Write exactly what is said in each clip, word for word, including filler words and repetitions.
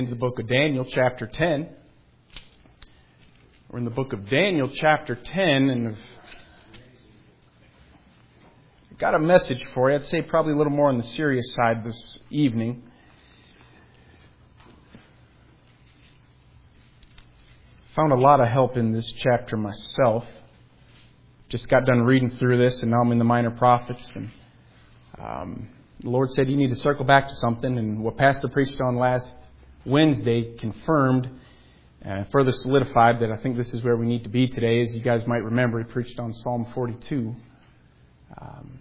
into the book of Daniel, chapter ten. We're in the book of Daniel, chapter ten, and I've got a message for you. I'd say probably a little more on the serious side this evening. Found a lot of help in this chapter myself. Just got done reading through this, and now I'm in the Minor Prophets. And um, the Lord said you need to circle back to something, and what Pastor preached on last Wednesday confirmed and further solidified that I think this is where we need to be today. As you guys might remember, he preached on Psalm forty-two. Um,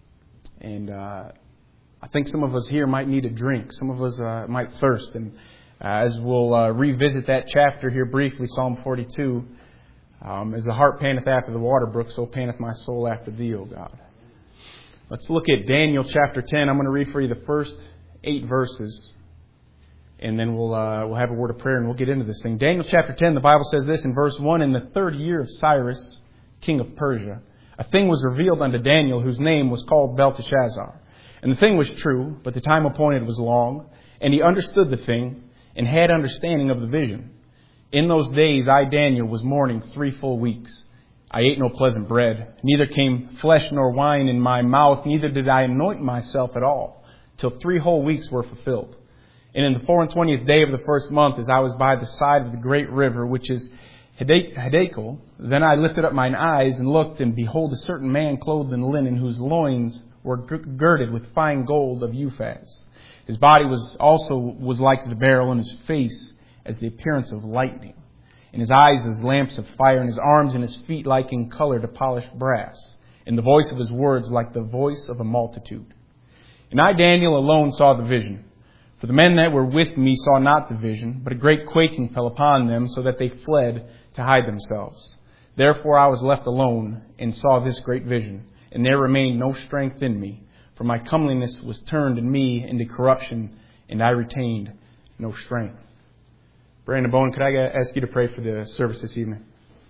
and uh, I think some of us here might need a drink. Some of us uh, might thirst. And uh, as we'll uh, revisit that chapter here briefly, Psalm forty-two, um, as the heart panteth after the water brook, so panteth my soul after thee, O God. Let's look at Daniel chapter ten. I'm going to read for you the first eight verses. And then we'll uh, we'll have a word of prayer and we'll get into this thing. Daniel chapter ten, the Bible says this in verse one, in the third year of Cyrus, king of Persia, a thing was revealed unto Daniel, whose name was called Belteshazzar. And the thing was true, but the time appointed was long. And he understood the thing, and had understanding of the vision. In those days I, Daniel, was mourning three full weeks. I ate no pleasant bread, neither came flesh nor wine in my mouth, neither did I anoint myself at all, till three whole weeks were fulfilled. And in the four and twentieth day of the first month, as I was by the side of the great river, which is Hiddekel, then I lifted up mine eyes and looked, and behold, a certain man clothed in linen, whose loins were girded with fine gold of Uphaz. His body was also was like the beryl, and his face as the appearance of lightning, and his eyes as lamps of fire, and his arms and his feet like in color to polished brass, and the voice of his words like the voice of a multitude. And I, Daniel, alone saw the vision. For the men that were with me saw not the vision, but a great quaking fell upon them, so that they fled to hide themselves. Therefore I was left alone, and saw this great vision, and there remained no strength in me, for my comeliness was turned in me into corruption, and I retained no strength. Brandon Bowen, could I ask you to pray for the service this evening?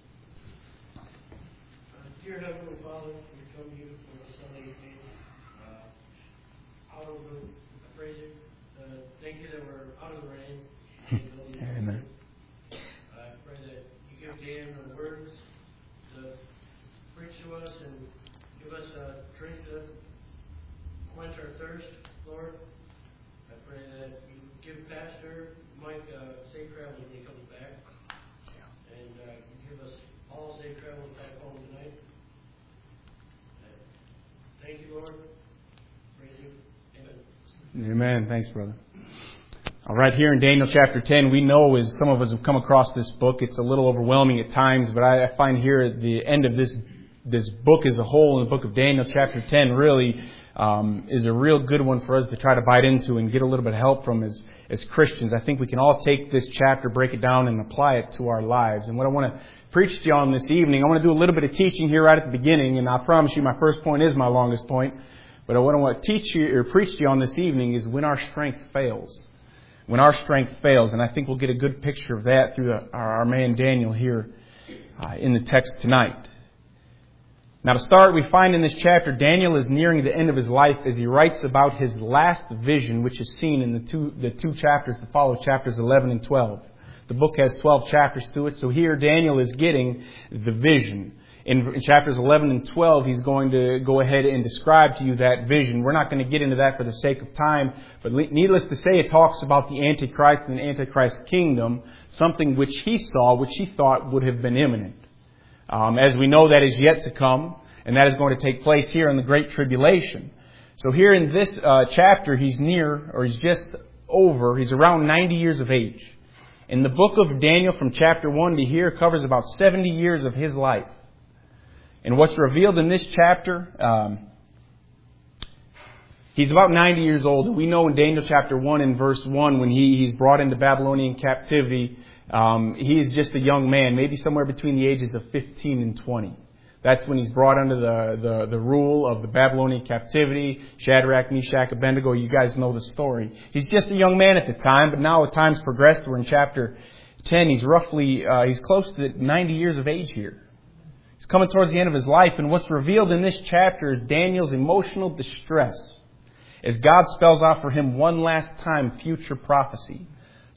Dear Heavenly Father, we come to you for a Sunday evening. Uh, out of the, I praise you. Uh, thank you that we're out of the rain. Amen. I pray that you give Dan the words to preach to us and give us a drink to quench our thirst, Lord. I pray that you give Pastor Mike uh, safe travel when he comes back. And uh, you give us all safe travel back home tonight. And thank you, Lord. Praise you. Amen. Amen. Thanks, brother. All right, here in Daniel chapter ten, we know, as some of us have come across this book, it's a little overwhelming at times, but I find here at the end of this this book as a whole, in the book of Daniel chapter ten, really um, is a real good one for us to try to bite into and get a little bit of help from as, as Christians. I think we can all take this chapter, break it down, and apply it to our lives. And what I want to preach to you on this evening, I want to do a little bit of teaching here right at the beginning, and I promise you my first point is my longest point. But what I want to teach you or preach to you on this evening is when our strength fails. When our strength fails, and I think we'll get a good picture of that through the, our, our man Daniel here uh, in the text tonight. Now to start, we find in this chapter, Daniel is nearing the end of his life as he writes about his last vision, which is seen in the two, the two chapters that follow, chapters eleven and twelve. The book has twelve chapters to it, so here Daniel is getting the vision. In, in chapters eleven and twelve, he's going to go ahead and describe to you that vision. We're not going to get into that for the sake of time, but needless to say, it talks about the Antichrist and the Antichrist kingdom, something which he saw, which he thought would have been imminent. Um, as we know, that is yet to come, and that is going to take place here in the Great Tribulation. So here in this uh, chapter, he's near, or he's just over, he's around ninety years of age. And the book of Daniel from chapter one to here covers about seventy years of his life. And what's revealed in this chapter, um, he's about ninety years old. And we know in Daniel chapter one and verse one, when he, he's brought into Babylonian captivity, um, he is just a young man, maybe somewhere between the ages of fifteen and twenty. That's when he's brought under the, the, the rule of the Babylonian captivity. Shadrach, Meshach, Abednego, you guys know the story. He's just a young man at the time, but now as time's progressed, we're in chapter ten. He's roughly, uh, he's close to ninety years of age here. He's coming towards the end of his life, and what's revealed in this chapter is Daniel's emotional distress as God spells out for him one last time future prophecy.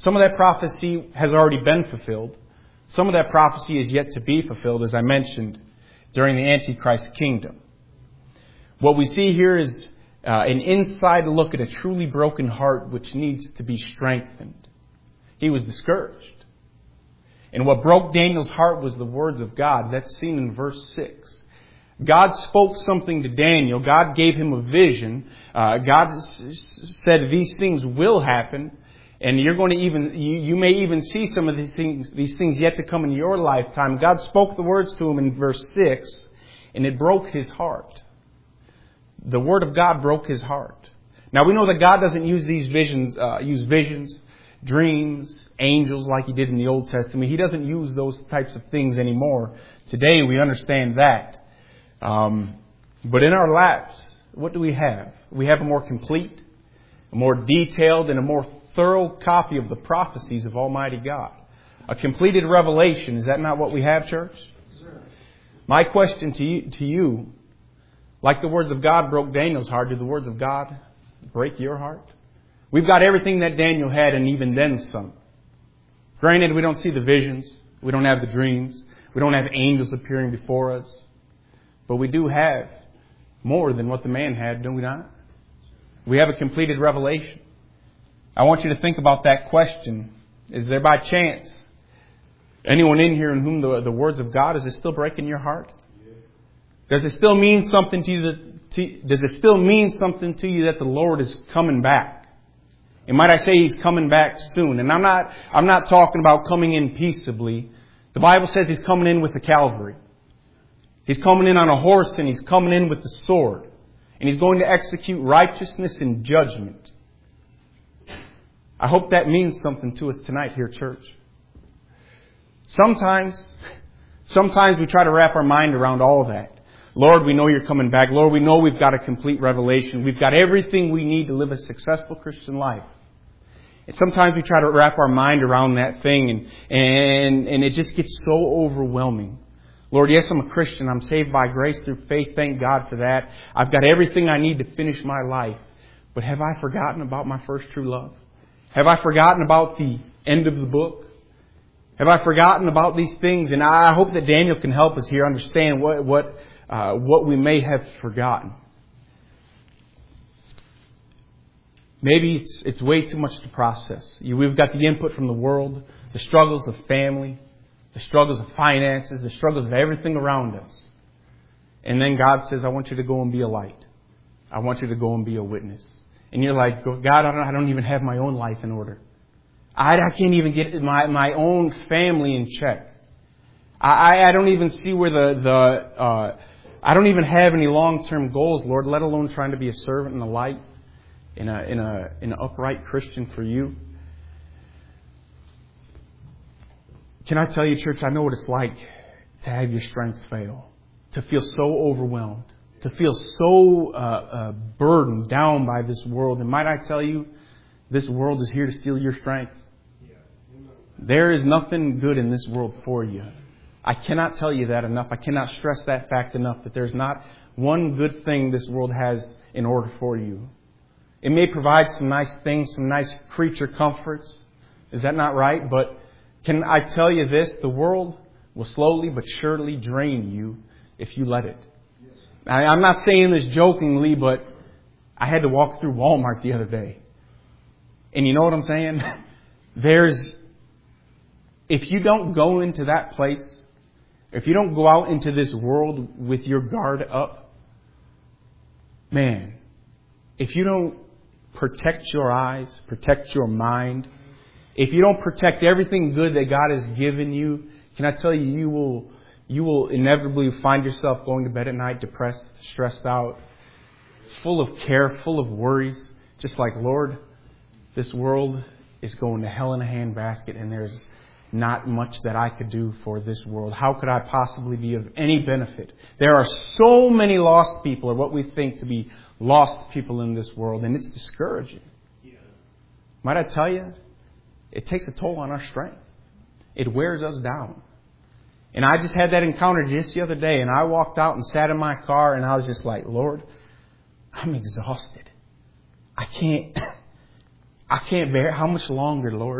Some of that prophecy has already been fulfilled. Some of that prophecy is yet to be fulfilled, as I mentioned, during the Antichrist kingdom. What we see here is uh, an inside look at a truly broken heart which needs to be strengthened. He was discouraged. And what broke Daniel's heart was the words of God. That's seen in verse six. God spoke something to Daniel. God gave him a vision. Uh, God said these things will happen. And you're going to even, you, you may even see some of these things, these things yet to come in your lifetime. God spoke the words to him in verse six, and it broke his heart. The word of God broke his heart. Now we know that God doesn't use these visions, uh, use visions, dreams, angels like He did in the Old Testament. He doesn't use those types of things anymore. Today we understand that. Um, but in our laps, what do we have? We have a more complete, a more detailed, and a more thorough copy of the prophecies of Almighty God. A completed revelation. Is that not what we have, church? Sure. My question to you, to you, like the words of God broke Daniel's heart, do the words of God break your heart? We've got everything that Daniel had and even then some. Granted, we don't see the visions. We don't have the dreams. We don't have angels appearing before us. But we do have more than what the man had, do we not? We have a completed revelation. I want you to think about that question. Is there by chance anyone in here in whom the, the words of God, is it still breaking your heart? Does it still mean something to you that, to, does it still mean something to you that the Lord is coming back? And might I say He's coming back soon? And I'm not, I'm not talking about coming in peaceably. The Bible says He's coming in with the cavalry. He's coming in on a horse and He's coming in with the sword. And He's going to execute righteousness and judgment. I hope that means something to us tonight here, church. Sometimes, sometimes we try to wrap our mind around all of that. Lord, we know You're coming back. Lord, we know we've got a complete revelation. We've got everything we need to live a successful Christian life. And sometimes we try to wrap our mind around that thing and, and, and it just gets so overwhelming. Lord, yes, I'm a Christian. I'm saved by grace through faith. Thank God for that. I've got everything I need to finish my life. But have I forgotten about my first true love? Have I forgotten about the end of the book? Have I forgotten about these things? And I hope that Daniel can help us here understand what what uh, what we may have forgotten. Maybe it's it's way too much to process. You, we've got the input from the world, the struggles of family, the struggles of finances, the struggles of everything around us. And then God says, I want you to go and be a light. I want you to go and be a witness. And you're like, God, I don't, I don't even have my own life in order. I, I can't even get my, my own family in check. I, I don't even see where the, the uh, I don't even have any long-term goals, Lord, let alone trying to be a servant and a light in a, in a, in an upright Christian for You. Can I tell you, church, I know what it's like to have your strength fail, to feel so overwhelmed, to feel so uh, uh, burdened down by this world. And might I tell you, this world is here to steal your strength. There is nothing good in this world for you. I cannot tell you that enough. I cannot stress that fact enough, that there's not one good thing this world has in order for you. It may provide some nice things, some nice creature comforts. Is that not right? But can I tell you this? The world will slowly but surely drain you if you let it. I, I'm not saying this jokingly, but I had to walk through Walmart the other day. And you know what I'm saying? There's, if you don't go into that place, if you don't go out into this world with your guard up, man, if you don't protect your eyes, protect your mind, if you don't protect everything good that God has given you, can I tell you, you will, you will inevitably find yourself going to bed at night depressed, stressed out, full of care, full of worries, just like, Lord, this world is going to hell in a handbasket and there's not much that I could do for this world. How could I possibly be of any benefit? There are so many lost people, or what we think to be lost people in this world, and it's discouraging. Yeah. Might I tell you, it takes a toll on our strength. It wears us down. And I just had that encounter just the other day, and I walked out and sat in my car, and I was just like, Lord, I'm exhausted. I can't, I can't bear, how much longer, Lord?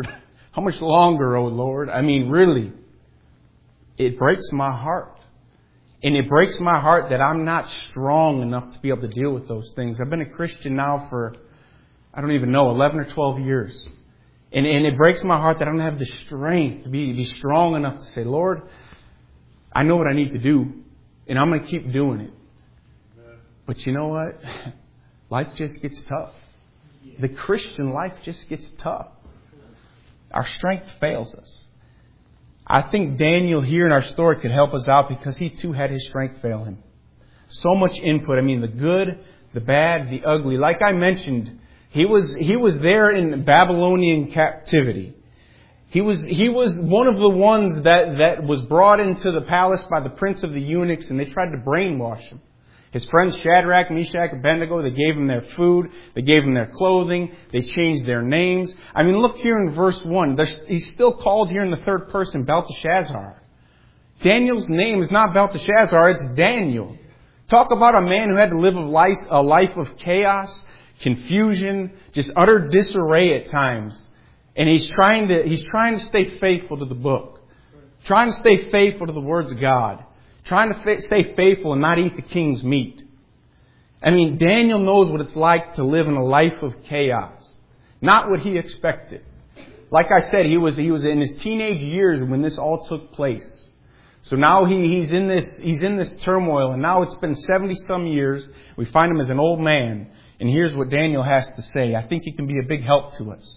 How much longer, oh Lord? I mean, really, it breaks my heart. And it breaks my heart that I'm not strong enough to be able to deal with those things. I've been a Christian now for, I don't even know, eleven or twelve years. And, and it breaks my heart that I don't have the strength to be, be strong enough to say, Lord, I know what I need to do, and I'm going to keep doing it. But you know what? Life just gets tough. The Christian life just gets tough. Our strength fails us. I think Daniel here in our story could help us out because he too had his strength fail him. So much input. I mean, the good, the bad, the ugly. Like I mentioned, he was he was there in Babylonian captivity. He was he was one of the ones that, that was brought into the palace by the prince of the eunuchs, and they tried to brainwash him. His friends Shadrach, Meshach, Abednego, they gave him their food. They gave him their clothing. They changed their names. I mean, look here in verse one. There's, he's still called here in the third person Belteshazzar. Daniel's name is not Belteshazzar, it's Daniel. Talk about a man who had to live a life, a life of chaos, confusion, just utter disarray at times. And he's trying to, he's trying to stay faithful to the book. Trying to stay faithful to the words of God. Trying to fa- stay faithful and not eat the king's meat. I mean, Daniel knows what it's like to live in a life of chaos. Not what he expected. Like I said, he was he was in his teenage years when this all took place. So now he, he's in this he's in this turmoil, and now it's been seventy some years. We find him as an old man, and here's what Daniel has to say. I think he can be a big help to us.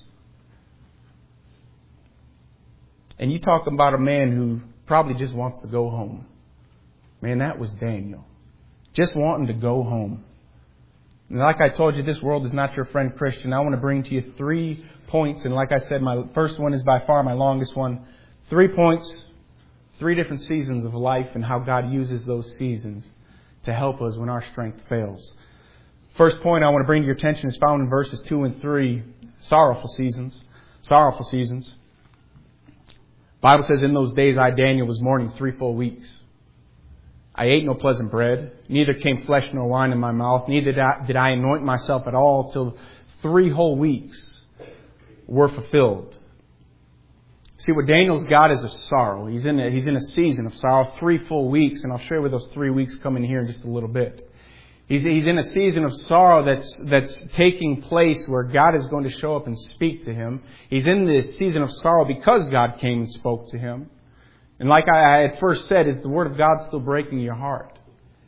And you talk about a man who probably just wants to go home. Man, that was Daniel. Just wanting to go home. And like I told you, this world is not your friend, Christian. I want to bring to you three points. And like I said, my first one is by far my longest one. Three points, three different seasons of life and how God uses those seasons to help us when our strength fails. First point I want to bring to your attention is found in verses two and three. Sorrowful seasons. Sorrowful seasons. The Bible says, in those days I, Daniel, was mourning three full weeks. I ate no pleasant bread, neither came flesh nor wine in my mouth, neither did I, did I anoint myself at all till three whole weeks were fulfilled. See, what Daniel's got is a sorrow. He's in a, he's in a season of sorrow, three full weeks, and I'll show you where those three weeks come in here in just a little bit. He's, he's in a season of sorrow that's, that's taking place where God is going to show up and speak to him. He's in this season of sorrow because God came and spoke to him. And like I had first said, is the Word of God still breaking your heart?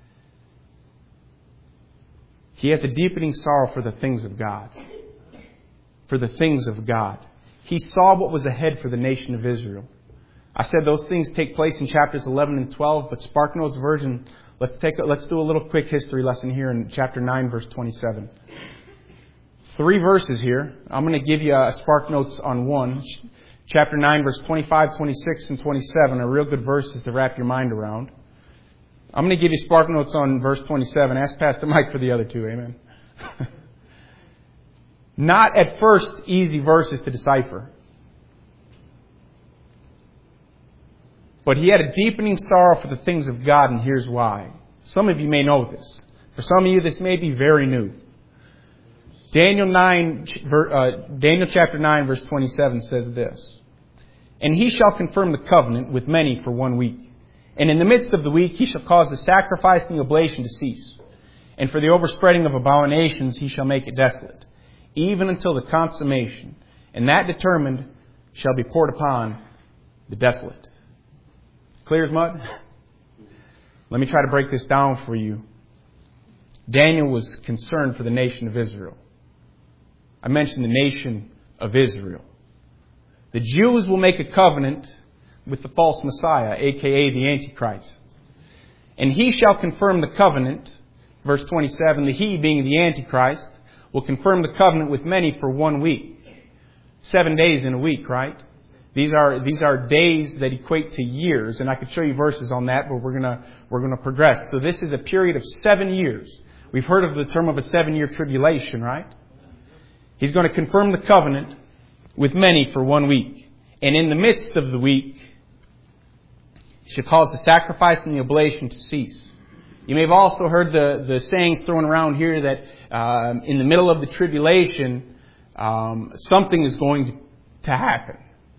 He has a deepening sorrow for the things of God. For the things of God. He saw what was ahead for the nation of Israel. I said those things take place in chapters eleven and twelve, but SparkNotes version, let's take a, let's do a little quick history lesson here in chapter nine, verse twenty-seven. Three verses here. I'm going to give you a SparkNotes on one. Chapter nine, verse twenty-five, twenty-six, and twenty-seven are real good verses to wrap your mind around. I'm going to give you spark notes on verse twenty-seven. Ask Pastor Mike for the other two. Amen. Not at first easy verses to decipher. But he had a deepening sorrow for the things of God, and here's why. Some of you may know this. For some of you, this may be very new. Daniel nine, uh, Daniel chapter nine, verse twenty-seven says this. And he shall confirm the covenant with many for one week. And in the midst of the week he shall cause the sacrifice and the oblation to cease. And for the overspreading of abominations he shall make it desolate, even until the consummation. And that determined shall be poured upon the desolate. Clear as mud? Let me try to break this down for you. Daniel was concerned for the nation of Israel. I mentioned the nation of Israel. The Jews will make a covenant with the false Messiah, aka the Antichrist. And he shall confirm the covenant, verse twenty-seven, the he being the Antichrist, will confirm the covenant with many for one week. Seven days in a week, right? These are these are days that equate to years, and I could show you verses on that, but we're gonna we're gonna progress. So this is a period of seven years. We've heard of the term of a seven-year tribulation, right? He's going to confirm the covenant with many for one week. And in the midst of the week, he shall cause the sacrifice and the oblation to cease. You may have also heard the, the sayings thrown around here that um, in the middle of the tribulation, um, something is going to happen.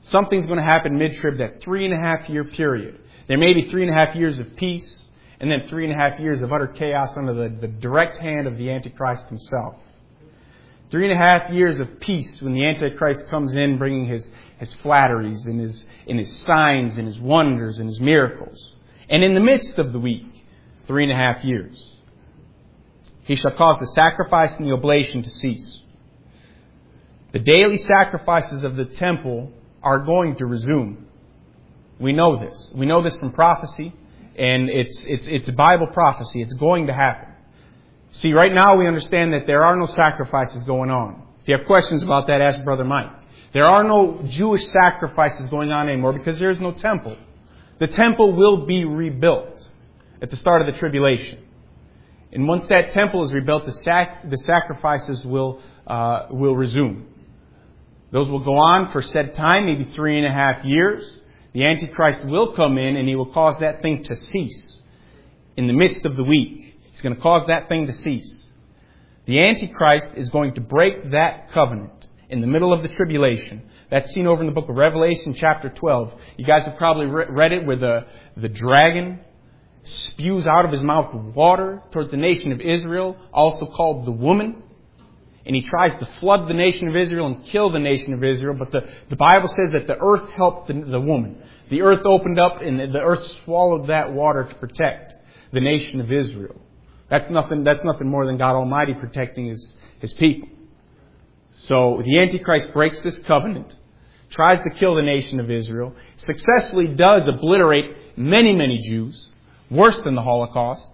Something's going to happen mid-trib, that three and a half year period. There may be three and a half years of peace, and then three and a half years of utter chaos under the, the direct hand of the Antichrist himself. Three and a half years of peace when the Antichrist comes in bringing his, his flatteries and his, and his signs and his wonders and his miracles. And in the midst of the week, three and a half years, he shall cause the sacrifice and the oblation to cease. The daily sacrifices of the temple are going to resume. We know this. We know this from prophecy, and it's it's it's Bible prophecy. It's going to happen. See, right now we understand that there are no sacrifices going on. If you have questions about that, ask Brother Mike. There are no Jewish sacrifices going on anymore because there is no temple. The temple will be rebuilt at the start of the tribulation. And once that temple is rebuilt, the sac- the sacrifices will uh, will resume. Those will go on for said time, maybe three and a half years. The Antichrist will come in and he will cause that thing to cease in the midst of the week. He's going to cause that thing to cease. The Antichrist is going to break that covenant in the middle of the tribulation. That's seen over in the book of Revelation chapter twelve. You guys have probably read it where the, the dragon spews out of his mouth water towards the nation of Israel, also called the woman. And he tries to flood the nation of Israel and kill the nation of Israel. But the, the Bible says that the earth helped the, the woman. The earth opened up and the earth swallowed that water to protect the nation of Israel. That's nothing, that's nothing more than God Almighty protecting His, His people. So the Antichrist breaks this covenant, tries to kill the nation of Israel, successfully does obliterate many, many Jews, worse than the Holocaust,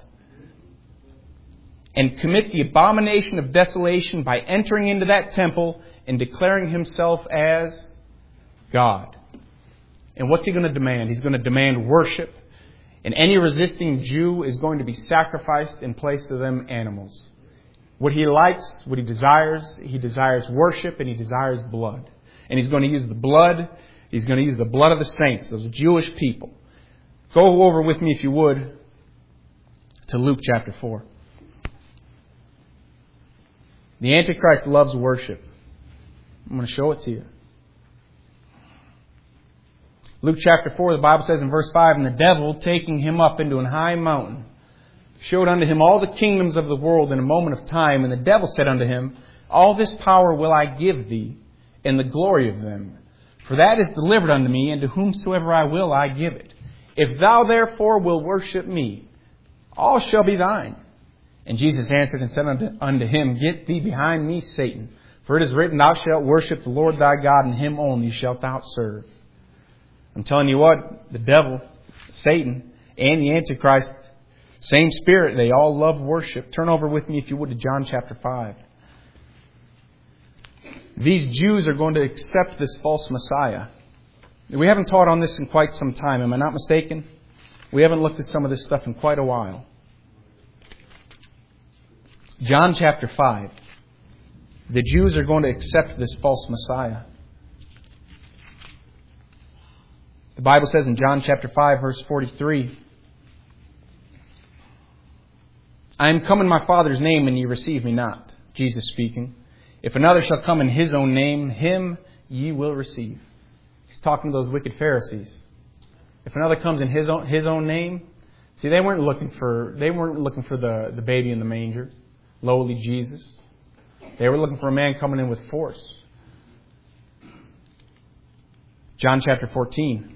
and commit the abomination of desolation by entering into that temple and declaring himself as God. And what's he going to demand? He's going to demand worship. And any resisting Jew is going to be sacrificed in place of them animals. What he likes, what he desires, he desires worship and he desires blood. And he's going to use the blood, he's going to use the blood of the saints, those Jewish people. Go over with me, if you would, to Luke chapter four. The Antichrist loves worship. I'm going to show it to you. Luke chapter four, the Bible says in verse five, "And the devil, taking him up into an high mountain, showed unto him all the kingdoms of the world in a moment of time. And the devil said unto him, All this power will I give thee, and the glory of them. For that is delivered unto me, and to whomsoever I will I give it. If thou therefore wilt worship me, all shall be thine. And Jesus answered and said unto, unto him, Get thee behind me, Satan. For it is written, Thou shalt worship the Lord thy God, and him only shalt thou serve." I'm telling you what, the devil, Satan, and the Antichrist, same spirit, they all love worship. Turn over with me, if you would, to John chapter five. These Jews are going to accept this false Messiah. We haven't taught on this in quite some time. Am I not mistaken? We haven't looked at some of this stuff in quite a while. John chapter five. The Jews are going to accept this false Messiah. The Bible says in John chapter five, verse forty-three, "I am come in my Father's name, and ye receive me not." Jesus speaking. "If another shall come in his own name, him ye will receive." He's talking to those wicked Pharisees. If another comes in his own his own name, see, they weren't looking for they weren't looking for the, the baby in the manger, lowly Jesus. They were looking for a man coming in with force. John chapter fourteen.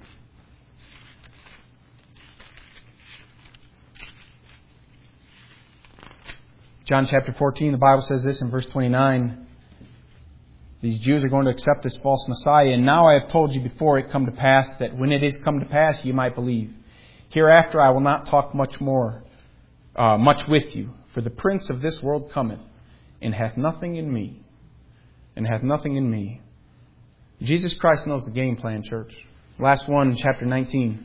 John chapter fourteen, the Bible says this in verse twenty-nine. These Jews are going to accept this false Messiah. "And now I have told you before it come to pass, that when it is come to pass, ye might believe. Hereafter I will not talk much more, uh, much with you. For the prince of this world cometh, and hath nothing in me. And hath nothing in me." Jesus Christ knows the game plan, church. Last one, chapter nineteen.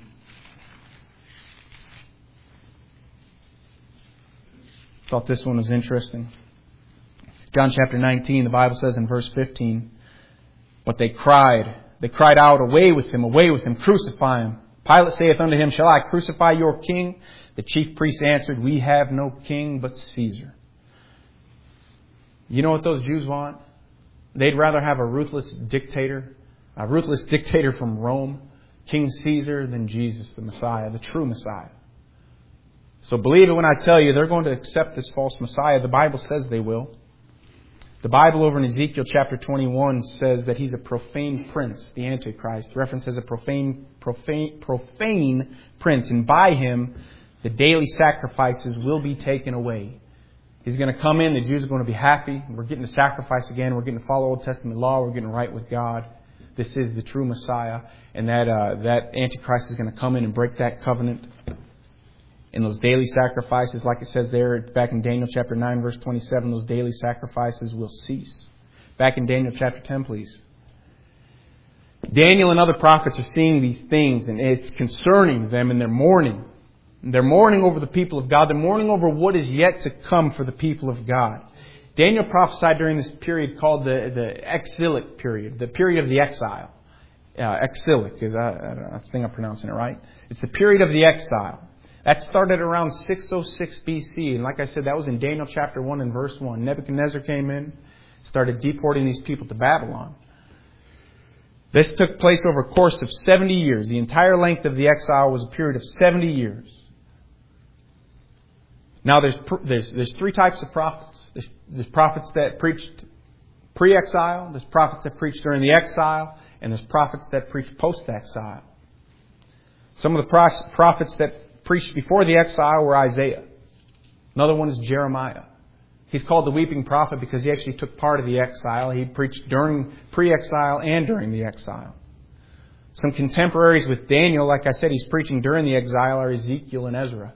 Thought this one was interesting. John chapter nineteen, the Bible says in verse fifteen, "But they cried, they cried out, Away with him, away with him, crucify him. Pilate saith unto him, Shall I crucify your king? The chief priests answered, We have no king but Caesar." You know what those Jews want? They'd rather have a ruthless dictator A ruthless dictator from Rome, King Caesar, then Jesus, the Messiah, the true Messiah. So believe it when I tell you they're going to accept this false Messiah. The Bible says they will. The Bible over in Ezekiel chapter twenty-one says that he's a profane prince, the Antichrist. The reference says a profane, profane, profane prince. And by him, the daily sacrifices will be taken away. He's going to come in. The Jews are going to be happy. We're getting to sacrifice again. We're getting to follow Old Testament law. We're getting right with God. This is the true Messiah. And that uh, that Antichrist is going to come in and break that covenant. And those daily sacrifices, like it says there back in Daniel chapter nine, verse twenty-seven, those daily sacrifices will cease. Back in Daniel chapter ten, please. Daniel and other prophets are seeing these things, and it's concerning them, and they're mourning. They're mourning over the people of God. They're mourning over what is yet to come for the people of God. Daniel prophesied during this period called the, the exilic period, the period of the exile. Uh, exilic, is I, I, I think I'm pronouncing it right. It's the period of the exile. That started around six oh six B C. And like I said, that was in Daniel chapter one and verse one. Nebuchadnezzar came in, started deporting these people to Babylon. This took place over a course of seventy years. The entire length of the exile was a period of seventy years. Now there's there's, there's three types of prophets. There's, there's prophets that preached pre-exile. There's prophets that preached during the exile. And there's prophets that preached post-exile. Some of the prophets that preached before the exile were Isaiah. Another one is Jeremiah. He's called the weeping prophet because he actually took part of the exile. He preached during pre-exile and during the exile. Some contemporaries with Daniel, like I said, he's preaching during the exile, are Ezekiel and Ezra.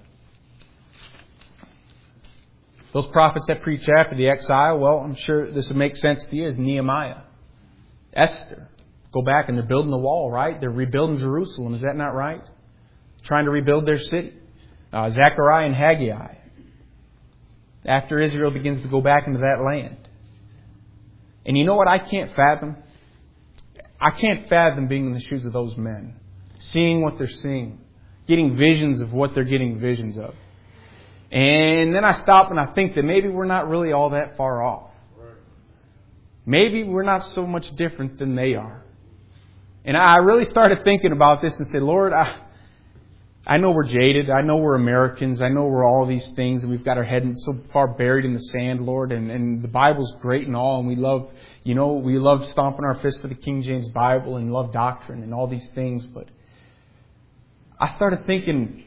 Those prophets that preach after the exile, well, I'm sure this would make sense to you, is Nehemiah, Esther. Go back and they're building the wall, right? They're rebuilding Jerusalem. Is that not right? Trying to rebuild their city. Uh, Zechariah and Haggai. After Israel begins to go back into that land. And you know what I can't fathom? I can't fathom being in the shoes of those men. Seeing what they're seeing. Getting visions of what they're getting visions of. And then I stop and I think that maybe we're not really all that far off. Maybe we're not so much different than they are. And I really started thinking about this and said, Lord, I... I know we're jaded. I know we're Americans. I know we're all these things and we've got our head so far buried in the sand, Lord. And, and the Bible's great and all. And we love, you know, we love stomping our fist for the King James Bible and love doctrine and all these things. But I started thinking,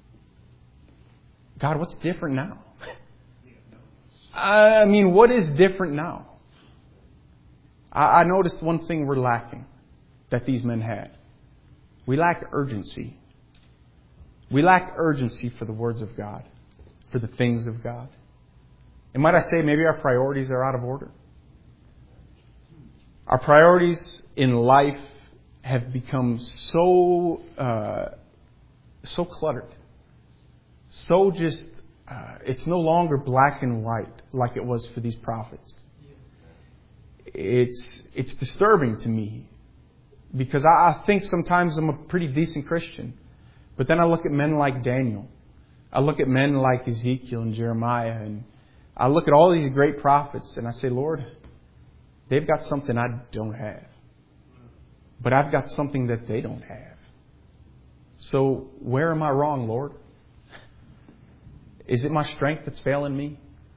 God, what's different now? I mean, what is different now? I, I noticed one thing we're lacking that these men had. We lack urgency. We lack urgency for the words of God, for the things of God. And might I say, maybe our priorities are out of order. Our priorities in life have become so uh, so cluttered, so just uh, it's no longer black and white like it was for these prophets. It's it's disturbing to me because I, I think sometimes I'm a pretty decent Christian. But then I look at men like Daniel. I look at men like Ezekiel and Jeremiah. And I look at all these great prophets and I say, Lord, they've got something I don't have. But I've got something that they don't have. So where am I wrong, Lord? Is it my strength that's failing me?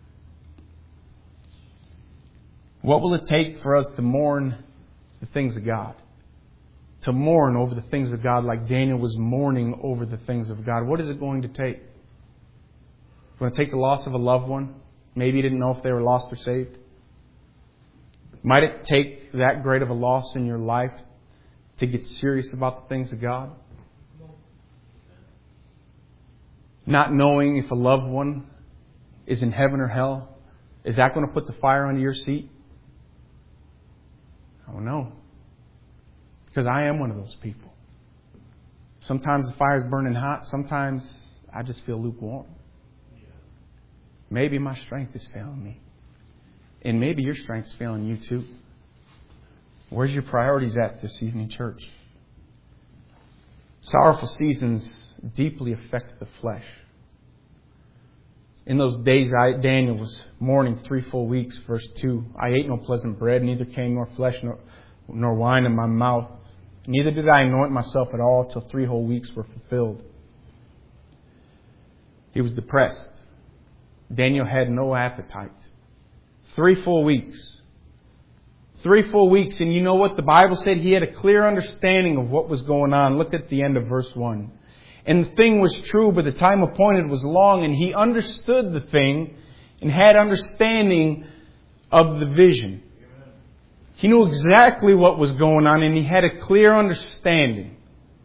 What will it take for us to mourn the things of God? To mourn over the things of God like Daniel was mourning over the things of God. What is it going to take? It's going to take the loss of a loved one. Maybe you didn't know if they were lost or saved. Might it take that great of a loss in your life to get serious about the things of God? Not knowing if a loved one is in heaven or hell, is that going to put the fire under your seat? I don't know. Because I am one of those people. Sometimes the fire is burning hot. Sometimes I just feel lukewarm. Maybe my strength is failing me. And maybe your strength is failing you too. Where's your priorities at this evening, church? Sorrowful seasons deeply affect the flesh. In those days, I, Daniel was mourning three full weeks. Verse two, I ate no pleasant bread, neither came nor flesh nor nor wine in my mouth. Neither did I anoint myself at all till three whole weeks were fulfilled. He was depressed. Daniel had no appetite. Three full weeks. Three full weeks. And you know what? The Bible said he had a clear understanding of what was going on. Look at the end of verse one. And the thing was true, but the time appointed was long, and he understood the thing and had understanding of the vision. He knew exactly what was going on, and he had a clear understanding.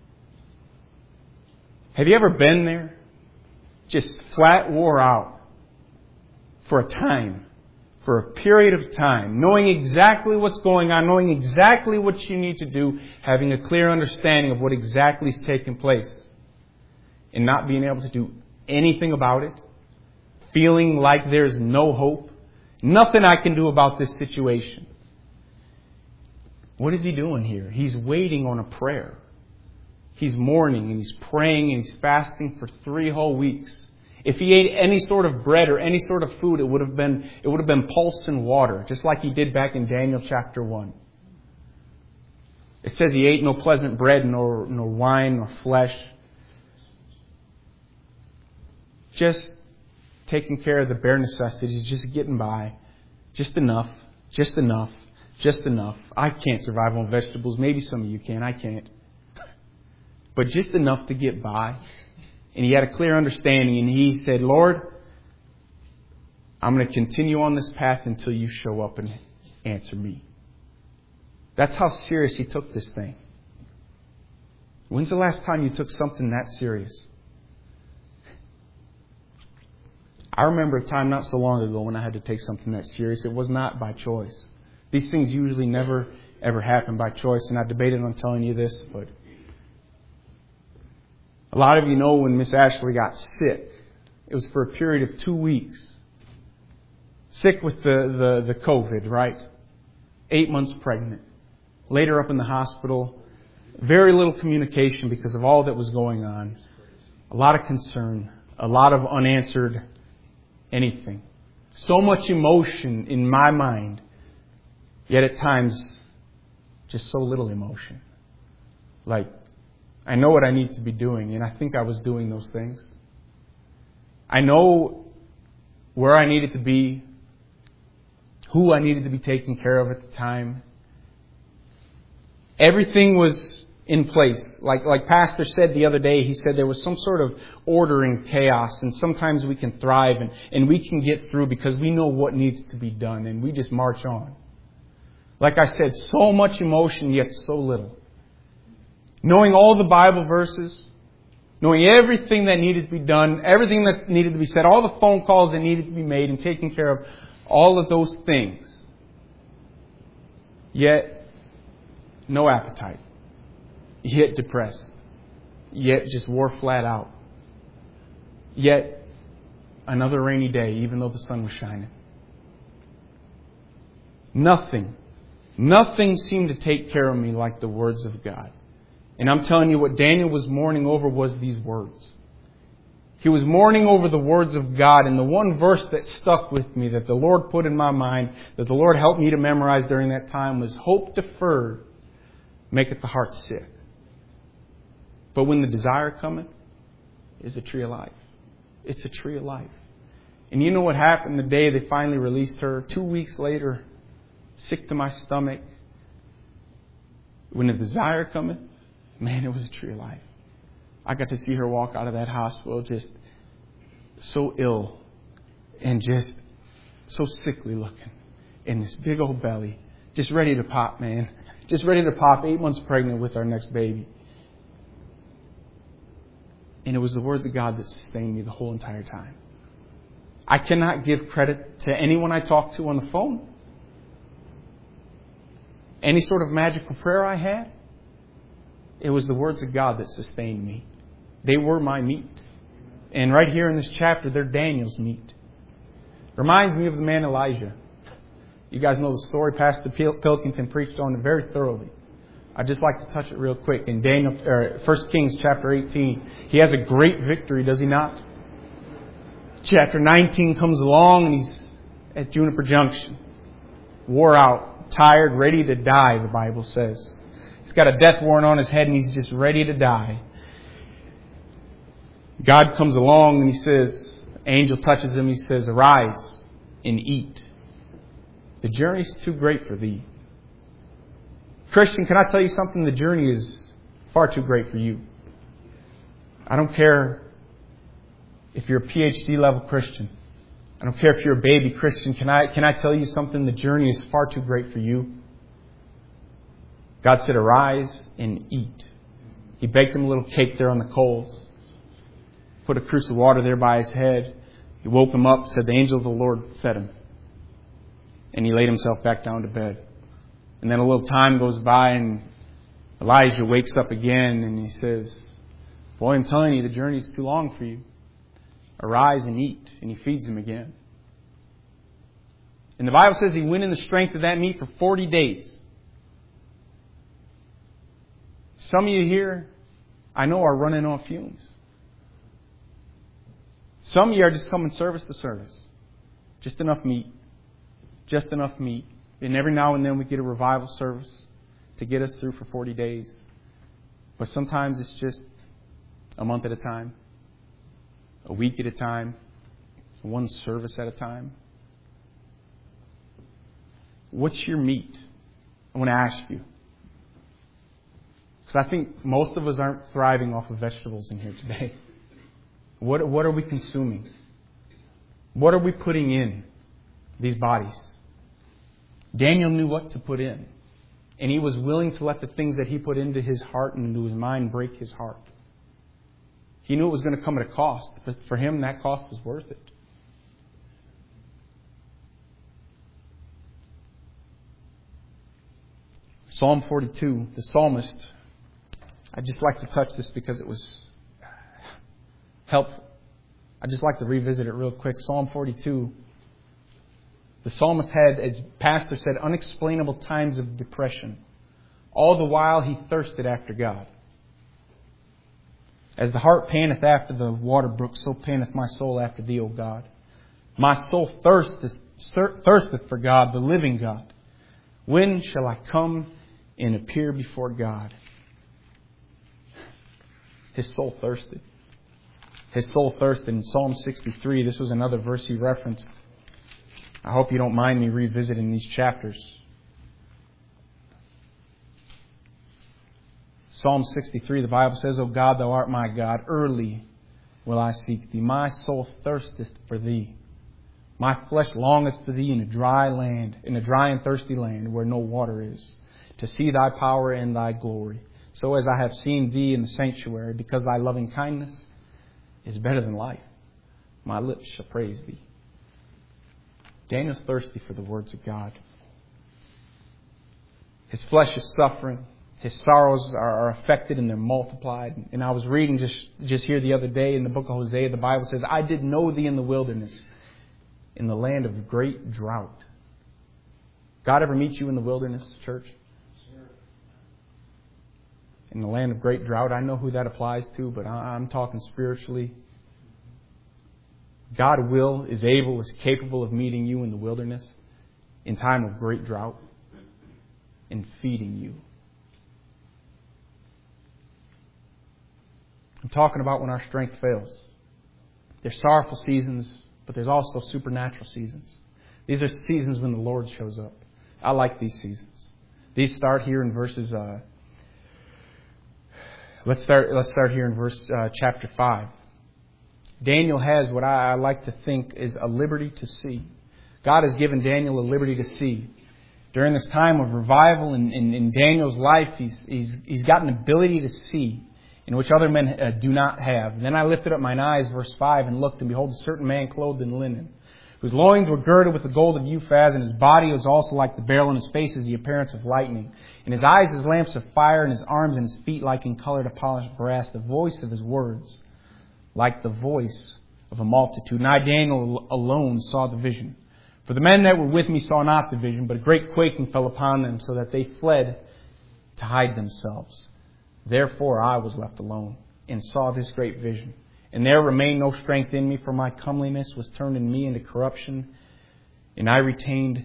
Have you ever been there? Just flat wore out for a time, for a period of time, knowing exactly what's going on, knowing exactly what you need to do, having a clear understanding of what exactly is taking place, and not being able to do anything about it, feeling like there's no hope, nothing I can do about this situation. What is he doing here? He's waiting on a prayer. He's mourning and he's praying and he's fasting for three whole weeks. If he ate any sort of bread or any sort of food, it would have been it would have been pulse and water, just like he did back in Daniel chapter one. It says he ate no pleasant bread, nor nor wine, nor flesh. Just taking care of the bare necessities, just getting by, just enough, just enough. Just enough. I can't survive on vegetables. Maybe some of you can. I can't. But just enough to get by. And he had a clear understanding. And he said, Lord, I'm going to continue on this path until you show up and answer me. That's how serious he took this thing. When's the last time you took something that serious? I remember a time not so long ago when I had to take something that serious. It was not by choice. These things usually never, ever happen by choice. And I debated on telling you this, but a lot of you know when Miss Ashley got sick, it was for a period of two weeks. Sick with the, the, the COVID, right? Eight months pregnant. Later up in the hospital. Very little communication because of all that was going on. A lot of concern. A lot of unanswered anything. So much emotion in my mind. Yet at times, just so little emotion. Like, I know what I need to be doing, and I think I was doing those things. I know where I needed to be, who I needed to be taking care of at the time. Everything was in place. Like, like Pastor said the other day, he said there was some sort of order in chaos, and sometimes we can thrive and, and we can get through because we know what needs to be done, and we just march on. Like I said, so much emotion, yet so little. Knowing all the Bible verses, knowing everything that needed to be done, everything that needed to be said, all the phone calls that needed to be made, and taking care of all of those things. Yet, no appetite. Yet depressed. Yet just wore flat out. Yet, another rainy day, even though the sun was shining. Nothing. Nothing seemed to take care of me like the words of God. And I'm telling you, what Daniel was mourning over was these words. He was mourning over the words of God. And the one verse that stuck with me, that the Lord put in my mind, that the Lord helped me to memorize during that time, was hope deferred maketh the heart sick. But when the desire cometh, is a tree of life. It's a tree of life. And you know what happened the day they finally released her? Two weeks later, sick to my stomach. When the desire cometh, man, it was a tree of life. I got to see her walk out of that hospital just so ill and just so sickly looking. In this big old belly. Just ready to pop, man. Just ready to pop. Eight months pregnant with our next baby. And it was the words of God that sustained me the whole entire time. I cannot give credit to anyone I talked to on the phone. Any sort of magical prayer I had. It was the words of God that sustained me. They were my meat. And right here in this chapter, they're Daniel's meat. Reminds me of the man Elijah. You guys know the story. Pastor Pilkington preached on it very thoroughly. I'd just like to touch it real quick. In Daniel, or First Kings chapter eighteen, he has a great victory, does he not? Chapter nineteen comes along and he's at Juniper Junction. Wore out. tired, ready to die, the Bible says. He's got a death warrant on his head and he's just ready to die. God comes along and He says, angel touches him, He says, arise and eat. The journey is too great for thee. Christian, can I tell you something? The journey is far too great for you. I don't care if you're a P H D level Christian. I don't care if you're a baby Christian. Can I, can I tell you something? The journey is far too great for you. God said, arise and eat. He baked him a little cake there on the coals. Put a cruse of water there by his head. He woke him up, said the angel of the Lord fed him. And he laid himself back down to bed. And then a little time goes by and Elijah wakes up again and he says, boy, I'm telling you, the journey is too long for you. Arise and eat. And he feeds him again. And the Bible says he went in the strength of that meat for forty days. Some of you here, I know, are running on fumes. Some of you are just coming service to service. Just enough meat. Just enough meat. And every now and then we get a revival service to get us through for forty days. But sometimes it's just a month at a time. A week at a time. One service at a time. What's your meat? I want to ask you. Because I think most of us aren't thriving off of vegetables in here today. What, what are we consuming? What are we putting in these bodies? Daniel knew what to put in. And he was willing to let the things that he put into his heart and into his mind break his heart. He knew it was going to come at a cost. But for him, that cost was worth it. Psalm forty-two, the psalmist. I'd just like to touch this because it was helpful. I'd just like to revisit it real quick. Psalm forty-two. The psalmist had, as Pastor said, unexplainable times of depression. All the while he thirsted after God. As the hart panteth after the water brook, so panteth my soul after thee, O God. My soul thirsteth, thirsteth for God, the living God. When shall I come and appear before God? His soul thirsted. His soul thirsted. In Psalm sixty-three, this was another verse he referenced. I hope you don't mind me revisiting these chapters. Psalm sixty-three, the Bible says, O God, thou art my God, early will I seek thee. My soul thirsteth for thee. My flesh longeth for thee in a dry land, in a dry and thirsty land where no water is, to see thy power and thy glory. So as I have seen thee in the sanctuary, because thy loving kindness is better than life, my lips shall praise thee. Daniel's thirsty for the words of God. His flesh is suffering. His sorrows are affected and they're multiplied. And I was reading just, just here the other day in the book of Hosea, the Bible says, I did know thee in the wilderness, in the land of great drought. God ever meet you in the wilderness, church? In the land of great drought. I know who that applies to, but I'm talking spiritually. God will, is able, is capable of meeting you in the wilderness in time of great drought and feeding you. I'm talking about when our strength fails. There's sorrowful seasons, but there's also supernatural seasons. These are seasons when the Lord shows up. I like these seasons. These start here in verses. Uh, let's start. Let's start here in verse uh, chapter five. Daniel has what I, I like to think is a liberty to see. God has given Daniel a liberty to see. During this time of revival in, in, in Daniel's life, he's, he's, he's got an ability to see in which other men uh, do not have. And then I lifted up mine eyes, verse five, and looked, and behold, a certain man clothed in linen, whose loins were girded with the gold of Uphaz, and his body was also like the beryl, and his face is the appearance of lightning. And his eyes as lamps of fire, and his arms and his feet like in color to polished brass. The voice of his words like the voice of a multitude. And I, Daniel, alone saw the vision. For the men that were with me saw not the vision, but a great quaking fell upon them, so that they fled to hide themselves. Therefore I was left alone, and saw this great vision. And there remained no strength in me, for my comeliness was turned in me into corruption, and I retained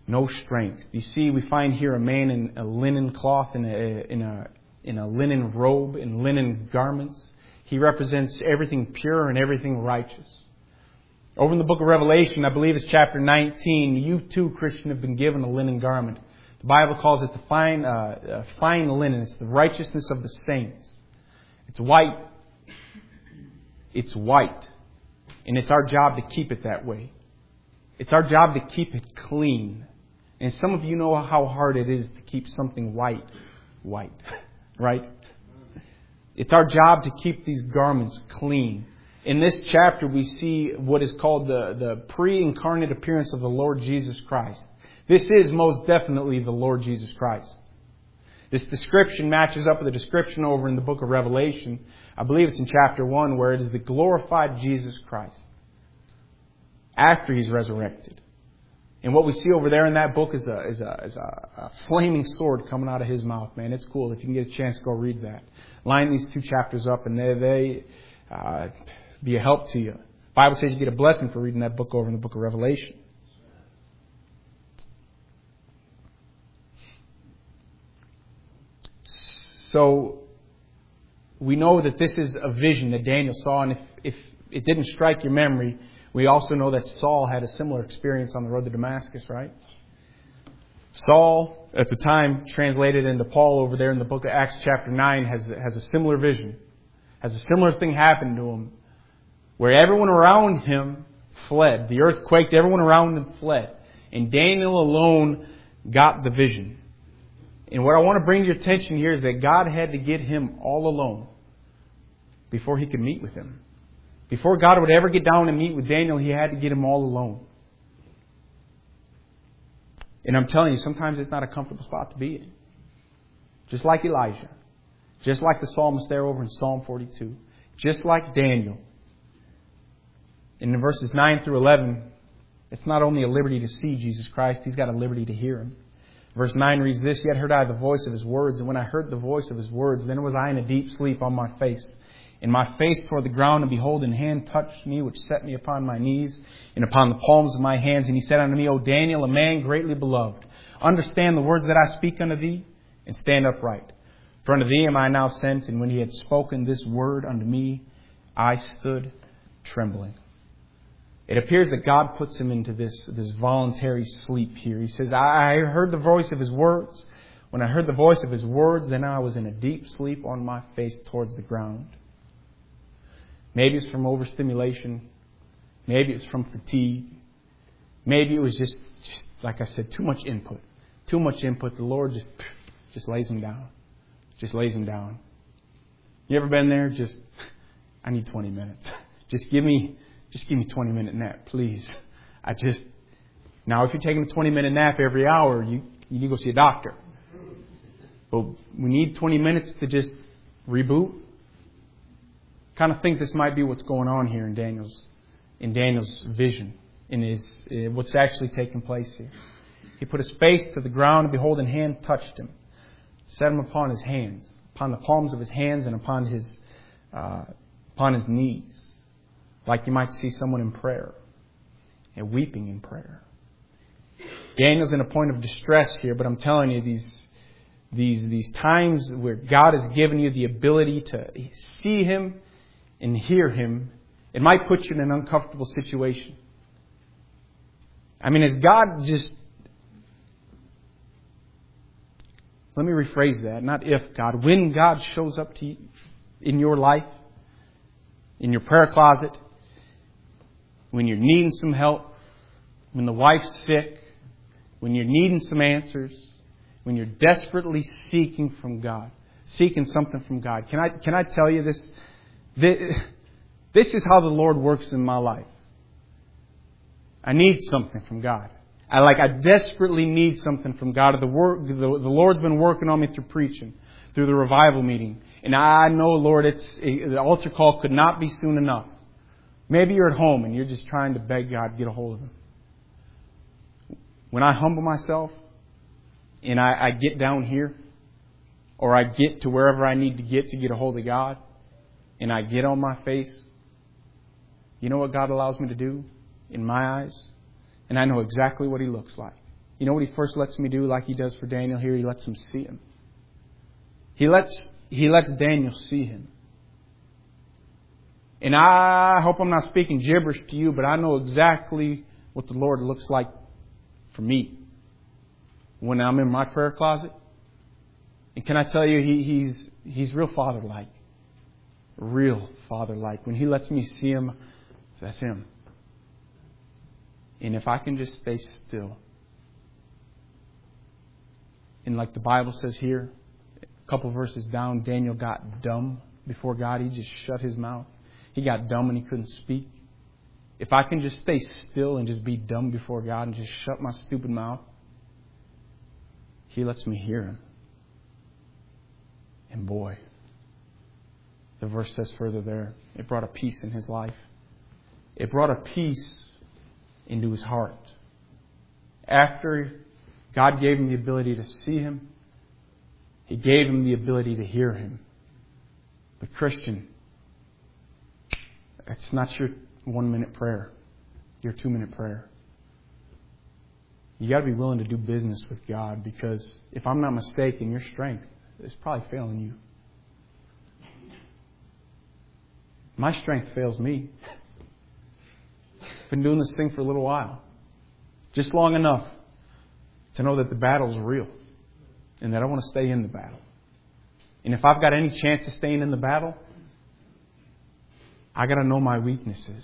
No strength. You see, we find here a man in a linen cloth, in a, in a, in a linen robe, in linen garments. He represents everything pure and everything righteous. Over in the book of Revelation, I believe it's chapter nineteen, you too, Christian, have been given a linen garment. The Bible calls it the fine, uh, uh, fine linen. It's the righteousness of the saints. It's white. It's white. And it's our job to keep it that way. It's our job to keep it clean. And some of you know how hard it is to keep something white, white, right? It's our job to keep these garments clean. In this chapter, we see what is called the, the pre-incarnate appearance of the Lord Jesus Christ. This is most definitely the Lord Jesus Christ. This description matches up with the description over in the book of Revelation. I believe it's in chapter one, where it is the glorified Jesus Christ after He's resurrected. And what we see over there in that book is a is a, is a, a flaming sword coming out of His mouth. Man, it's cool. If you can get a chance, go read that. Line these two chapters up, and they they uh, be a help to you. The Bible says you get a blessing for reading that book over in the book of Revelation. So we know that this is a vision that Daniel saw, and if, if it didn't strike your memory, we also know that Saul had a similar experience on the road to Damascus, right? Saul, at the time, translated into Paul over there in the book of Acts chapter nine, has, has a similar vision. Has a similar thing happen to him, where everyone around him fled. The earth quaked, everyone around him fled. And Daniel alone got the vision. And what I want to bring to your attention here is that God had to get him all alone before He could meet with him. Before God would ever get down and meet with Daniel, He had to get him all alone. And I'm telling you, sometimes it's not a comfortable spot to be in. Just like Elijah. Just like the psalmist there over in Psalm forty-two. Just like Daniel. And in verses nine through eleven, it's not only a liberty to see Jesus Christ, he's got a liberty to hear Him. Verse nine reads this, Yet heard I the voice of His words, and when I heard the voice of His words, then was I in a deep sleep on my face. And my face toward the ground, and behold, an hand touched me, which set me upon my knees, and upon the palms of my hands. And He said unto me, O Daniel, a man greatly beloved, understand the words that I speak unto thee, and stand upright. For unto thee am I now sent. And when He had spoken this word unto me, I stood trembling. It appears that God puts him into this, this voluntary sleep here. He says, I heard the voice of His words. When I heard the voice of His words, then I was in a deep sleep on my face towards the ground. Maybe it's from overstimulation. Maybe it's from fatigue. Maybe it was just, just, like I said, too much input. Too much input. The Lord just, just lays him down. Just lays him down. You ever been there? Just, I need twenty minutes. Just give me, just give me a twenty minute nap, please. I just, now if you're taking a twenty minute nap every hour, you, you need to go see a doctor. But we need twenty minutes to just reboot. Kind of think this might be what's going on here in Daniel's in Daniel's vision, in his uh, what's actually taking place here. He put his face to the ground, and behold, an hand touched him, set him upon his hands, upon the palms of his hands, and upon his uh, upon his knees, like you might see someone in prayer and weeping in prayer. Daniel's in a point of distress here, but I'm telling you, these these these times where God has given you the ability to see Him and hear Him, it might put you in an uncomfortable situation. I mean, is God just... Let me rephrase that. Not if God. When God shows up to you in your life, in your prayer closet, when you're needing some help, when the wife's sick, when you're needing some answers, when you're desperately seeking from God, seeking something from God. Can I, can I tell you this? This is how the Lord works in my life. I need something from God. I like, I desperately need something from God. The, work, the, the Lord's been working on me through preaching, through the revival meeting. And I know, Lord, it's the altar call could not be soon enough. Maybe you're at home and you're just trying to beg God to get a hold of Him. When I humble myself and I, I get down here, or I get to wherever I need to get to get a hold of God, and I get on my face, you know what God allows me to do in my eyes? And I know exactly what He looks like. You know what He first lets me do, like He does for Daniel here? He lets him see Him. He lets, he lets Daniel see Him. And I hope I'm not speaking gibberish to you, but I know exactly what the Lord looks like for me when I'm in my prayer closet. And can I tell you, he, He's He's real Father-like. Real Father-like. When He lets me see Him, that's Him. And if I can just stay still. And like the Bible says here, a couple verses down, Daniel got dumb before God. He just shut his mouth. He got dumb and he couldn't speak. If I can just stay still and just be dumb before God and just shut my stupid mouth, He lets me hear Him. And boy, the verse says further there, it brought a peace in his life. It brought a peace into his heart. After God gave him the ability to see Him, He gave him the ability to hear Him. But Christian, it's not your one-minute prayer, your two-minute prayer. You got to be willing to do business with God, because if I'm not mistaken, your strength is probably failing you. My strength fails me. I've been doing this thing for a little while, just long enough to know that the battle's real and that I want to stay in the battle. And if I've got any chance of staying in the battle, I got to know my weaknesses.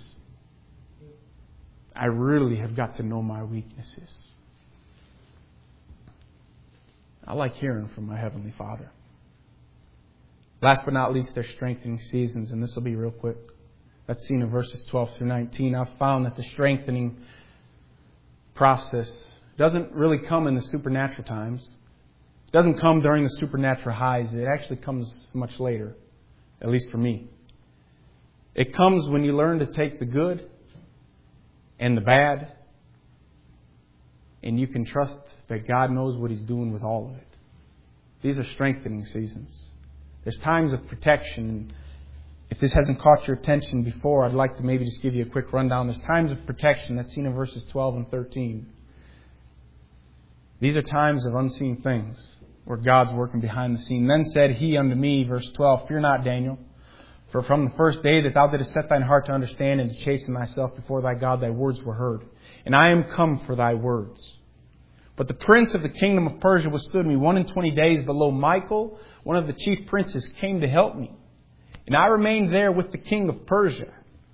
I really have got to know my weaknesses. I like hearing from my Heavenly Father. Last but not least, there's strengthening seasons, and this will be real quick. That's seen in verses twelve through nineteen. I've found that the strengthening process doesn't really come in the supernatural times. It doesn't come during the supernatural highs. It actually comes much later, at least for me. It comes when you learn to take the good and the bad, and you can trust that God knows what He's doing with all of it. These are strengthening seasons. There's times of protection. If this hasn't caught your attention before, I'd like to maybe just give you a quick rundown. There's times of protection that's seen in verses twelve and thirteen. These are times of unseen things where God's working behind the scene. Then said He unto me, verse twelve, Fear not, Daniel, for from the first day that thou didst set thine heart to understand and to chasten thyself before thy God, thy words were heard. And I am come for thy words. But the prince of the kingdom of Persia withstood me one and twenty days. But lo, Michael, one of the chief princes, came to help me. And I remained there with the king of Persia.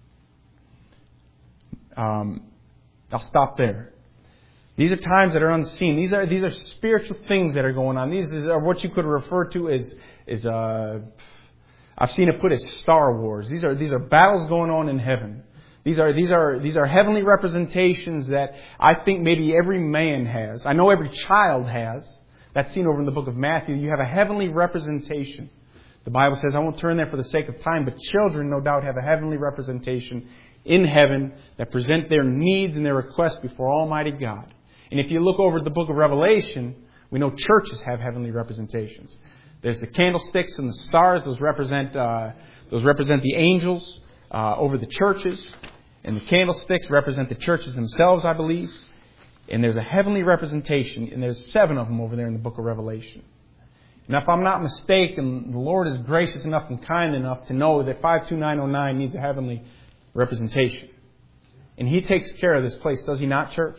Um, I'll stop there. These are times that are unseen. These are these are spiritual things that are going on. These are what you could refer to as as uh, I've seen it put as Star Wars. These are these are battles going on in heaven. These are these are these are heavenly representations that I think maybe every man has. I know every child has. That's seen over in the book of Matthew. You have a heavenly representation. The Bible says, I won't turn there for the sake of time, but children no doubt have a heavenly representation in heaven that present their needs and their requests before Almighty God. And if you look over at the book of Revelation, we know churches have heavenly representations. There's the candlesticks and the stars; those represent uh, those represent the angels uh, over the churches, and the candlesticks represent the churches themselves, I believe. And there's a heavenly representation, and there's seven of them over there in the book of Revelation. And if I'm not mistaken, the Lord is gracious enough and kind enough to know that five two nine oh nine needs a heavenly representation, and He takes care of this place, does He not, church?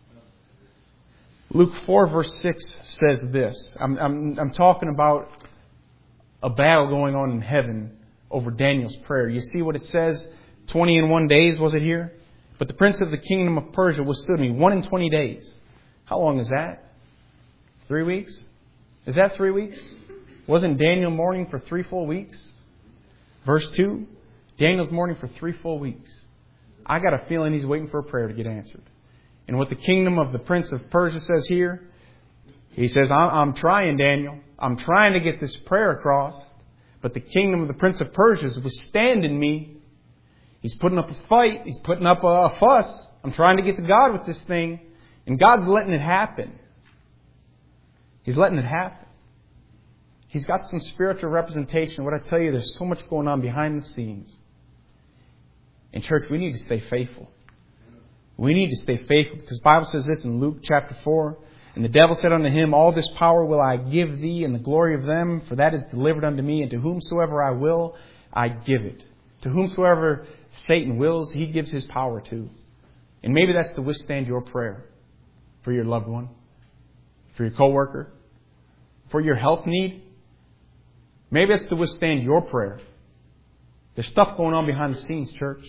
Luke four verse six says this. I'm, I'm, I'm talking about a battle going on in heaven over Daniel's prayer. You see what it says? Twenty and one days, was it here? But the prince of the kingdom of Persia withstood me one and twenty days. How long is that? Three weeks? Is that three weeks? Wasn't Daniel mourning for three full weeks? Verse two, Daniel's mourning for three full weeks. I got a feeling he's waiting for a prayer to get answered. And what the kingdom of the prince of Persia says here, he says, I'm, I'm trying, Daniel. I'm trying to get this prayer across. But the kingdom of the prince of Persia is withstanding me. He's putting up a fight. He's putting up a, a fuss. I'm trying to get to God with this thing. And God's letting it happen. He's letting it happen. He's got some spiritual representation. What I tell you, there's so much going on behind the scenes. In church, we need to stay faithful. We need to stay faithful because the Bible says this in Luke chapter four. And the devil said unto him, all this power will I give thee and the glory of them, for that is delivered unto me, and to whomsoever I will, I give it. To whomsoever Satan wills, he gives his power to. And maybe that's to withstand your prayer for your loved one, for your coworker, for your health need. Maybe that's to withstand your prayer. There's stuff going on behind the scenes, church.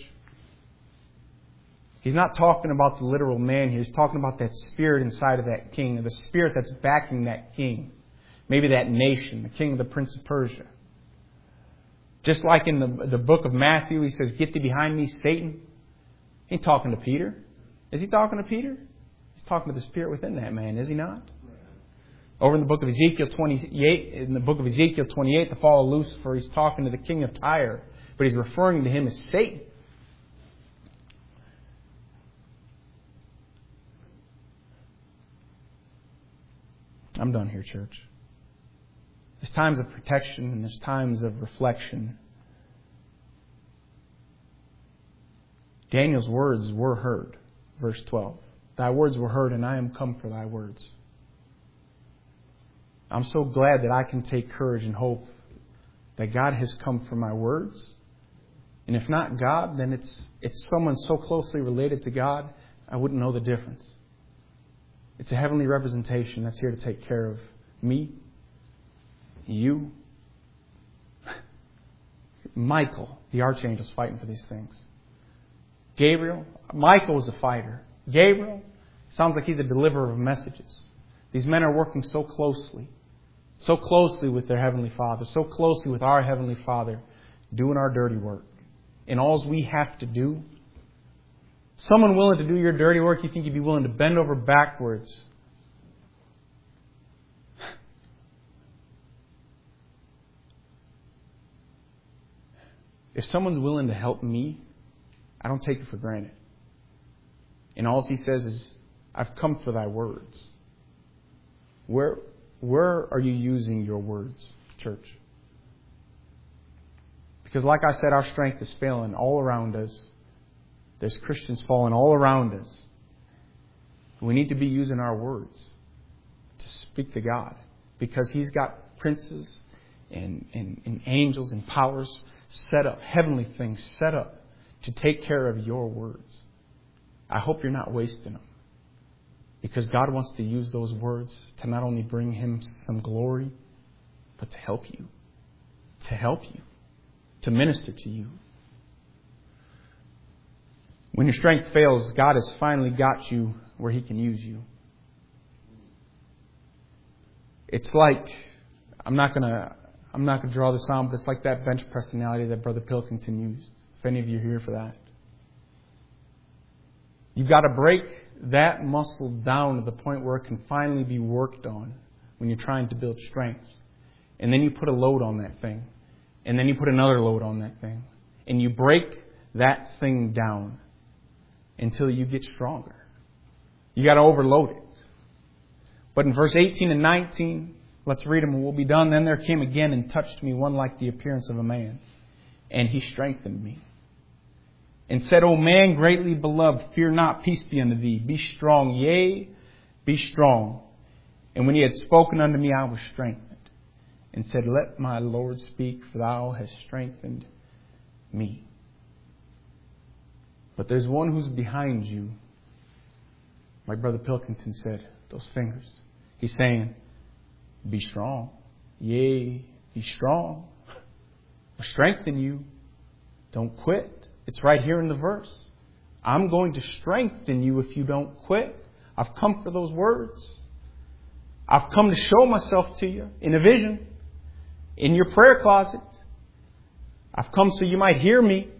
He's not talking about the literal man here. He's talking about that spirit inside of that king, the spirit that's backing that king. Maybe that nation, the king of the Prince of Persia. Just like in the, the book of Matthew, he says, get thee behind me, Satan. He ain't talking to Peter. Is he talking to Peter? He's talking to the spirit within that man, is he not? Over in the book of Ezekiel twenty-eight, in the book of Ezekiel twenty-eight, the fall of Lucifer, he's talking to the king of Tyre, but he's referring to him as Satan. I'm done here, church. There's times of protection and there's times of reflection. Daniel's words were heard. Verse twelve. Thy words were heard, and I am come for thy words. I'm so glad that I can take courage and hope that God has come for my words. And if not God, then it's it's someone so closely related to God, I wouldn't know the difference. It's a heavenly representation that's here to take care of me, you, Michael, the archangel's fighting for these things. Gabriel, Michael was a fighter. Gabriel, sounds like he's a deliverer of messages. These men are working so closely, so closely with their Heavenly Father, so closely with our Heavenly Father, doing our dirty work. And all we have to do, someone willing to do your dirty work, you think you'd be willing to bend over backwards. If someone's willing to help me, I don't take it for granted. And all he says is, I've come for thy words. Where, where are you using your words, church? Because like I said, our strength is failing all around us. There's Christians falling all around us. We need to be using our words to speak to God. Because He's got princes and, and, and angels and powers set up, heavenly things set up to take care of your words. I hope you're not wasting them. Because God wants to use those words to not only bring Him some glory, but to help you. To help you. To minister to you. When your strength fails, God has finally got you where He can use you. It's like, I'm not going to I'm not going to draw this on, but it's like that bench press analogy that Brother Pilkington used. If any of you are here for that. You've got to break that muscle down to the point where it can finally be worked on when you're trying to build strength. And then you put a load on that thing. And then you put another load on that thing. And you break that thing down until you get stronger. You got to overload it. But in verse eighteen and nineteen, let's read them and we'll be done. Then there came again and touched me one like the appearance of a man. And He strengthened me. And said, O man greatly beloved, fear not, peace be unto thee. Be strong, yea, be strong. And when he had spoken unto me, I was strengthened. And said, let my Lord speak, for thou hast strengthened me. But there's one who's behind you. Like Brother Pilkington said, those fingers. He's saying, be strong. Yea, be strong. I'll strengthen you. Don't quit. It's right here in the verse. I'm going to strengthen you if you don't quit. I've come for those words. I've come to show myself to you in a vision, in your prayer closet. I've come so you might hear me.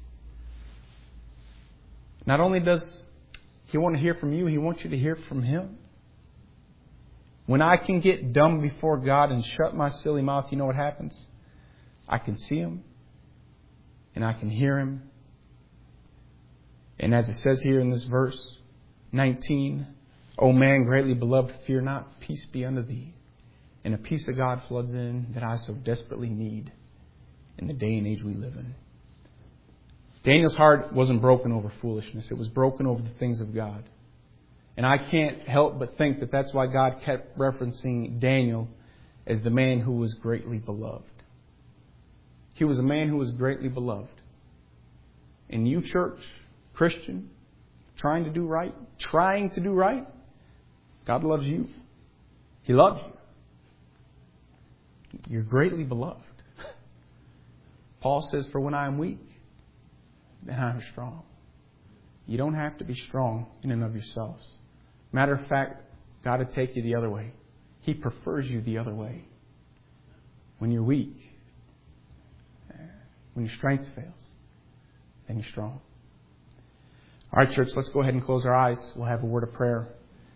Not only does He want to hear from you, He wants you to hear from Him. When I can get dumb before God and shut my silly mouth, you know what happens? I can see Him and I can hear Him. And as it says here in this verse nineteen, O man greatly beloved, fear not, peace be unto thee. And a peace of God floods in that I so desperately need in the day and age we live in. Daniel's heart wasn't broken over foolishness. It was broken over the things of God. And I can't help but think that that's why God kept referencing Daniel as the man who was greatly beloved. He was a man who was greatly beloved. And you, church, Christian, trying to do right, trying to do right, God loves you. He loves you. You're greatly beloved. Paul says, for when I am weak, then I am strong. You don't have to be strong in and of yourselves. Matter of fact, God would take you the other way. He prefers you the other way. When you're weak, when your strength fails, then you're strong. All right, church, let's go ahead and close our eyes. We'll have a word of prayer.